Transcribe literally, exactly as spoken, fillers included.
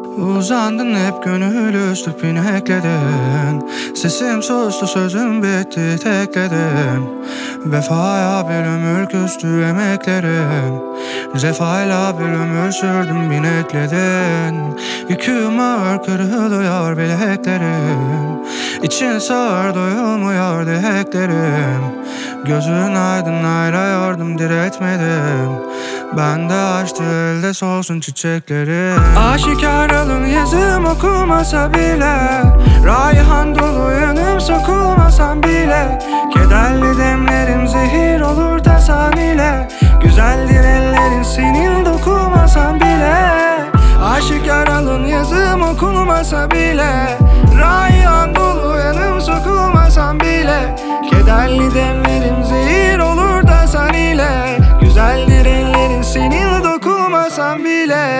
Uzandın hep gönül üstü pinekledin. Sesim sustu sözüm bitti tekledim. Vefaya bir ömür küstü emeklerim. Cefayla bir ömür sürdüm binekledin. Yüküm ağır kırılıyor bileklerim. İçin sağır doyulmuyor dileklerim. Gözün aydın ayrıyordum diretmedim. Ben de açtı elde solsun çiçekleri. Aşikar alın yazım okumasa bile, rayhan dolu yanım sokulmasam bile. Kederli demlerim zehir olur tasan ile. Güzeldir ellerin senin dokunmasan bile. Aşikar alın yazım okunmasa bile, rayhan dolu yanım sokulmasam bile. Kederli demlerim zehir olur tasan ile. Güzeldir ellerin senin dokunmasan bile.